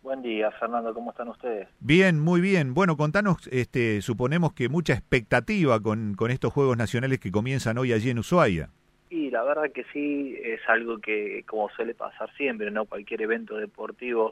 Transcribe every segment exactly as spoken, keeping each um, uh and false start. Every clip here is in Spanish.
Buen día, Fernando, ¿cómo están ustedes? Bien, muy bien. Bueno, contanos, este, suponemos que mucha expectativa con, con estos Juegos Nacionales que comienzan hoy allí en Ushuaia. Y la verdad que sí, es algo que, como suele pasar siempre, ¿no? Cualquier evento deportivo,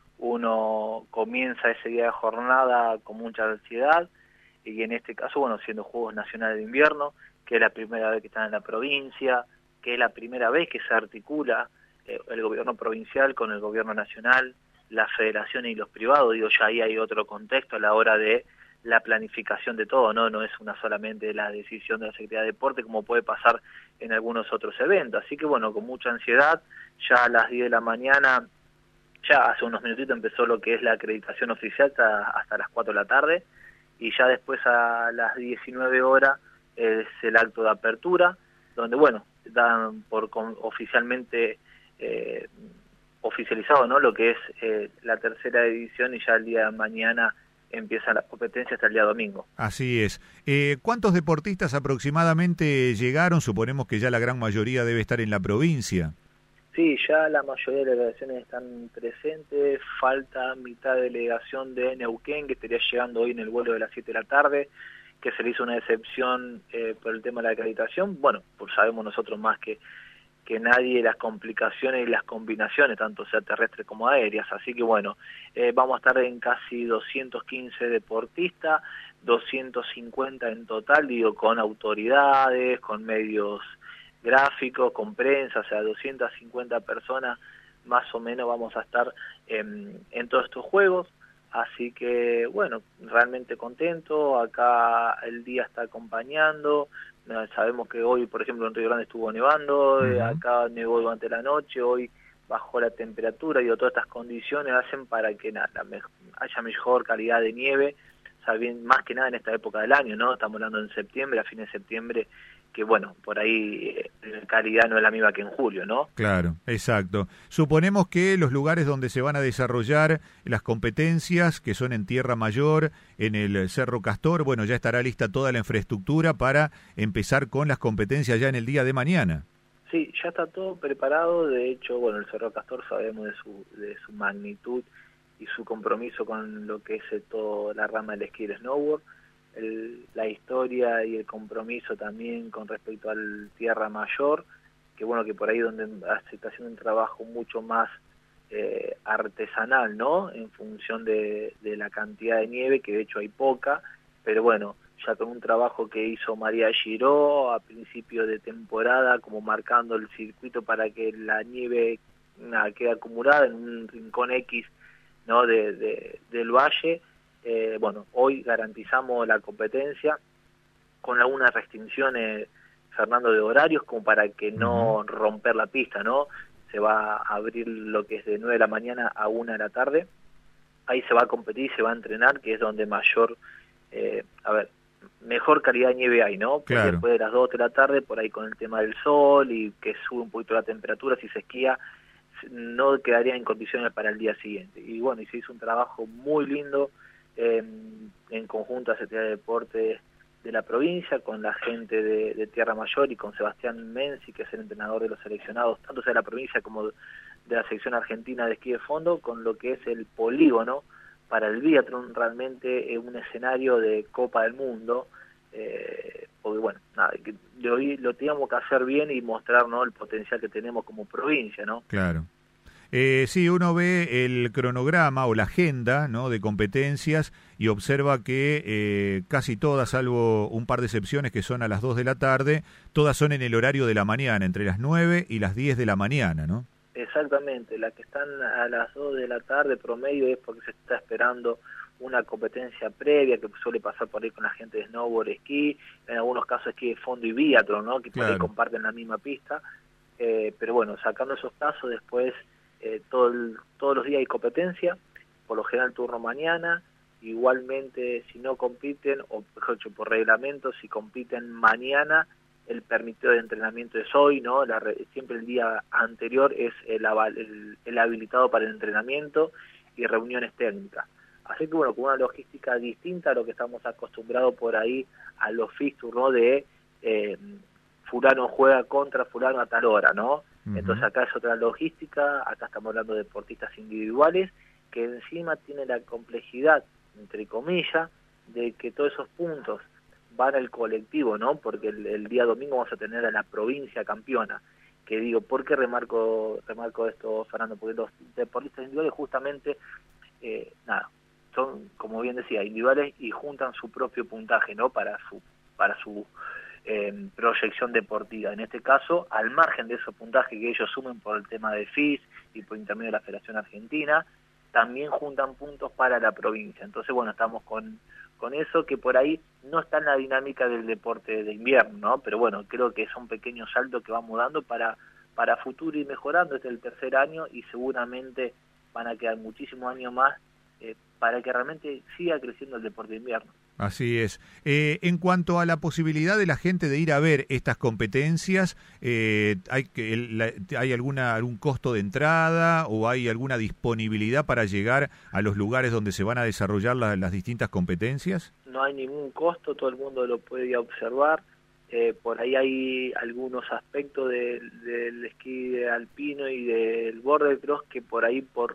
uno comienza ese día de jornada con mucha ansiedad, y en este caso, bueno, siendo Juegos Nacionales de Invierno, que es la primera vez que están en la provincia, que es la primera vez que se articula eh, el gobierno provincial con el gobierno nacional, las federaciones y los privados, digo, ya ahí hay otro contexto a la hora de la planificación de todo, ¿no? No es una solamente la decisión de la Secretaría de Deporte como puede pasar en algunos otros eventos. Así que bueno, con mucha ansiedad, ya a las diez de la mañana, ya hace unos minutitos empezó lo que es la acreditación oficial hasta, hasta las cuatro de la tarde, y ya después a las diecinueve horas es el acto de apertura, donde bueno, dan por con, oficialmente eh, oficializado, ¿no? Lo que es eh, la tercera edición, y ya el día de mañana empiezan las competencias hasta el día domingo. Así es. Eh, ¿Cuántos deportistas aproximadamente llegaron? Suponemos que ya la gran mayoría debe estar en la provincia. Sí, ya la mayoría de las delegaciones están presentes, falta mitad de delegación de Neuquén, que estaría llegando hoy en el vuelo de las siete de la tarde, que se le hizo una excepción eh, por el tema de la acreditación. Bueno, pues sabemos nosotros más que que nadie las complicaciones y las combinaciones, tanto sea terrestres como aéreas, así que bueno, eh, vamos a estar en casi doscientos quince deportistas, doscientos cincuenta en total, digo, con autoridades, con medios gráficos, con prensa, o sea, doscientas cincuenta personas más o menos vamos a estar en, en todos estos juegos, así que bueno, realmente contento, acá el día está acompañando. Sabemos que hoy, por ejemplo, en Río Grande estuvo nevando, uh-huh. Acá nevó durante la noche, hoy bajó la temperatura, y todas estas condiciones hacen para que nada, me, haya mejor calidad de nieve, sabiendo, más que nada en esta época del año, ¿no? Estamos hablando en septiembre, a fines de septiembre, que bueno, por ahí eh, la calidad no es la misma que en julio, ¿no? Claro, exacto. Suponemos que los lugares donde se van a desarrollar las competencias, que son en Tierra Mayor, en el Cerro Castor, bueno, ya estará lista toda la infraestructura para empezar con las competencias ya en el día de mañana. Sí, ya está todo preparado, de hecho, bueno, el Cerro Castor sabemos de su, de su magnitud y su compromiso con lo que es toda la rama del esquí y el snowboard. El, la historia y el compromiso también con respecto al Tierra Mayor, que bueno, que por ahí donde se está haciendo un trabajo mucho más eh, artesanal, ¿no? En función de, de la cantidad de nieve, que de hecho hay poca, pero bueno, ya con un trabajo que hizo María Giró a principio de temporada, como marcando el circuito para que la nieve nada, quede acumulada en un rincón X, ¿no? de, de, del valle. Eh, bueno, hoy garantizamos la competencia con algunas restricciones, Fernando, de horarios, como para que no uh-huh. romper la pista, ¿no? Se va a abrir lo que es de nueve de la mañana a una de la tarde, ahí se va a competir, se va a entrenar, que es donde mayor, eh, a ver, mejor calidad de nieve hay, ¿no? Porque claro. Después de las dos de la tarde, por ahí con el tema del sol y que sube un poquito la temperatura, si se esquía, no quedaría en condiciones para el día siguiente. Y bueno, y se hizo un trabajo muy lindo, Eh, en conjunto a la Secretaría de Deporte de la provincia, con la gente de, de Tierra Mayor y con Sebastián Menzi, que es el entrenador de los seleccionados, tanto sea de la provincia como de la selección argentina de esquí de fondo, con lo que es el polígono para el biatlón, realmente es un escenario de Copa del Mundo, eh, porque bueno, nada, que lo, lo teníamos que hacer bien y mostrar, ¿no?, el potencial que tenemos como provincia, ¿no? Claro. Eh, sí, uno ve el cronograma o la agenda, ¿no?, de competencias y observa que eh, casi todas, salvo un par de excepciones que son a las dos de la tarde, todas son en el horario de la mañana, entre las nueve y las diez de la mañana, ¿no? Exactamente, las que están a las dos de la tarde promedio es porque se está esperando una competencia previa que suele pasar por ahí con la gente de snowboard, esquí, en algunos casos esquí de fondo y biatlón, ¿no?, que claro. por ahí comparten la misma pista, eh, pero bueno, sacando esos casos después... Eh, todo el, todos los días hay competencia, por lo general turno mañana, igualmente si no compiten, o mejor dicho, por reglamento, si compiten mañana, el permitido de entrenamiento es hoy, ¿no? La, siempre el día anterior es el, el, el habilitado para el entrenamiento y reuniones técnicas. Así que bueno, con una logística distinta a lo que estamos acostumbrados por ahí a los fixtures, ¿no?, de eh, fulano juega contra fulano a tal hora, ¿no? Entonces acá es otra logística, acá estamos hablando de deportistas individuales que encima tiene la complejidad, entre comillas, de que todos esos puntos van al colectivo, ¿no? Porque el, el día domingo vamos a tener a la provincia campeona. Que digo, ¿por qué remarco remarco esto, Fernando? Porque los deportistas individuales justamente, eh, nada, son, como bien decía, individuales y juntan su propio puntaje, ¿no? Para su para su eh, proyección deportiva. En este caso, al margen de esos puntajes que ellos sumen por el tema de F I S y por intermedio de la Federación Argentina, también juntan puntos para la provincia. Entonces, bueno, estamos con, con eso, que por ahí no está en la dinámica del deporte de invierno, ¿no? Pero bueno, creo que es un pequeño salto que vamos dando para, para futuro ir mejorando. Este es el tercer año y seguramente van a quedar muchísimos años más eh, para que realmente siga creciendo el deporte de invierno. Así es. Eh, en cuanto a la posibilidad de la gente de ir a ver estas competencias, eh, ¿hay, que, el, la, ¿hay alguna algún costo de entrada o hay alguna disponibilidad para llegar a los lugares donde se van a desarrollar la, las distintas competencias? No hay ningún costo, todo el mundo lo puede observar. Eh, por ahí hay algunos aspectos del, del esquí alpino y del border cross que por ahí por,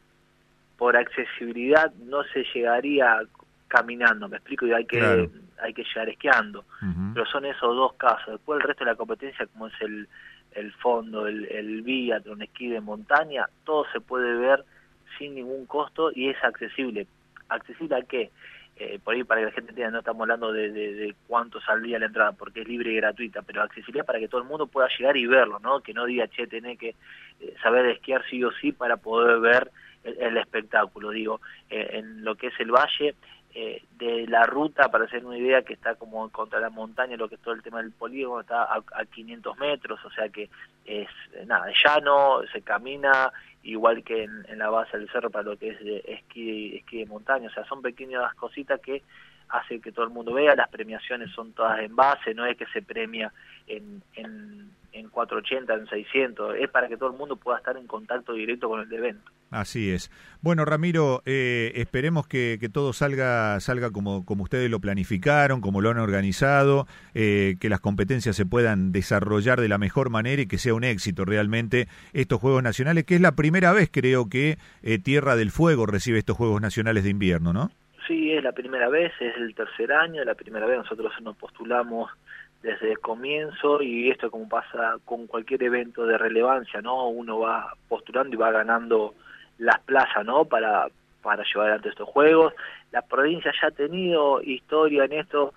por accesibilidad no se llegaría caminando, me explico, y hay que claro. hay que llegar esquiando, uh-huh. Pero son esos dos casos. Después el resto de la competencia, como es el, el fondo, el, el biatlón, esquí de montaña, todo se puede ver sin ningún costo y es accesible. ¿Accesible a qué? Eh, por ahí para que la gente entienda, no estamos hablando de, de, de cuánto saldría la entrada, porque es libre y gratuita, pero accesibilidad para que todo el mundo pueda llegar y verlo, ¿no? Que no diga, che, tenés que eh, saber esquiar sí o sí para poder ver el, el espectáculo. Digo, eh, en lo que es el valle, Eh, de la ruta, para hacer una idea, que está como contra la montaña, lo que es todo el tema del polígono, está a, a quinientos metros, o sea que es nada, llano, se camina, igual que en, en la base del cerro para lo que es de esquí, esquí de montaña, o sea, son pequeñas cositas que hacen que todo el mundo vea. Las premiaciones son todas en base, no es que se premia en, en, en cuatrocientos ochenta, en seiscientos, es para que todo el mundo pueda estar en contacto directo con el evento. Así es. Bueno, Ramiro, eh, esperemos que, que todo salga salga como, como ustedes lo planificaron, como lo han organizado, eh, que las competencias se puedan desarrollar de la mejor manera y que sea un éxito realmente estos Juegos Nacionales, que es la primera vez, creo, que eh, Tierra del Fuego recibe estos Juegos Nacionales de invierno, ¿no? Sí, es la primera vez, es el tercer año, la primera vez nosotros nos postulamos desde el comienzo, y esto como pasa con cualquier evento de relevancia, ¿no? Uno va postulando y va ganando las plazas, ¿no? Para, para llevar adelante estos juegos. La provincia ya ha tenido historia en esto,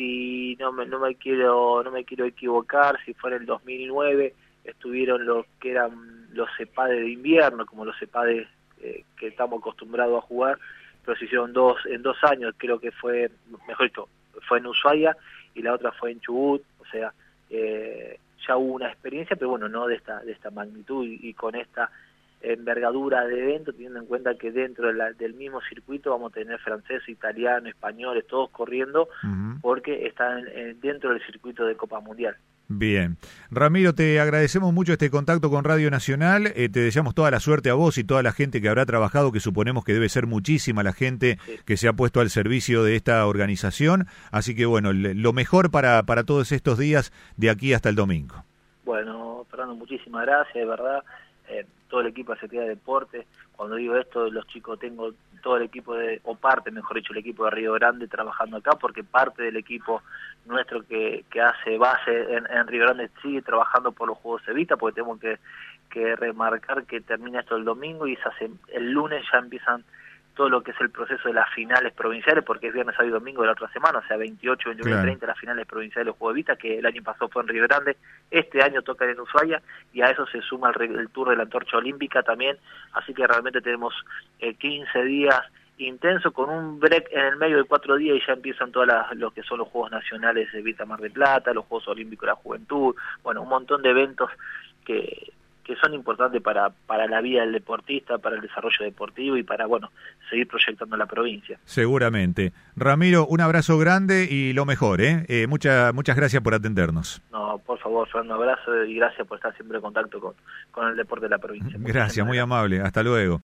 si no me, no me quiero no me quiero equivocar, si fue en el dos mil nueve estuvieron los que eran los CEPADES de invierno, como los CEPADES eh, que estamos acostumbrados a jugar, pero se hicieron dos en dos años, creo que fue, mejor dicho, fue en Ushuaia y la otra fue en Chubut, o sea, eh, ya hubo una experiencia, pero bueno, no de esta de esta magnitud y, y con esta envergadura de evento, teniendo en cuenta que dentro de la, del mismo circuito vamos a tener franceses, italianos, españoles, todos corriendo, uh-huh. Porque están eh, dentro del circuito de Copa Mundial. Bien. Ramiro, te agradecemos mucho este contacto con Radio Nacional, eh, te deseamos toda la suerte a vos y toda la gente que habrá trabajado, que suponemos que debe ser muchísima la gente sí. que se ha puesto al servicio de esta organización, así que bueno, lo mejor para, para todos estos días de aquí hasta el domingo. Bueno, Fernando, muchísimas gracias, de verdad. Eh, todo el equipo de Secretaría de Deportes, cuando digo esto, los chicos, tengo todo el equipo de, o parte, mejor dicho, el equipo de Río Grande trabajando acá, porque parte del equipo nuestro que, que hace base en, en Río Grande sigue trabajando por los Juegos Evita, porque tenemos que, que remarcar que termina esto el domingo y se hace, el lunes ya empiezan todo lo que es el proceso de las finales provinciales, porque es viernes, sábado y domingo de la otra semana, o sea, veintiocho, veintinueve, claro. treinta las finales provinciales de los Juegos Evita, que el año pasado fue en Río Grande, este año toca en Ushuaia, y a eso se suma el, el Tour de la Antorcha Olímpica también, así que realmente tenemos eh, quince días intensos, con un break en el medio de cuatro días, y ya empiezan todas las, lo que son los Juegos Nacionales de Evita Mar del Plata, los Juegos Olímpicos de la Juventud, bueno, un montón de eventos que... que son importantes para para la vida del deportista, para el desarrollo deportivo y para, bueno, seguir proyectando la provincia. Seguramente. Ramiro, un abrazo grande y lo mejor, ¿eh? eh mucha, muchas gracias por atendernos. No, por favor, un abrazo y gracias por estar siempre en contacto con, con el deporte de la provincia. Gracias, muy amable. Hasta luego.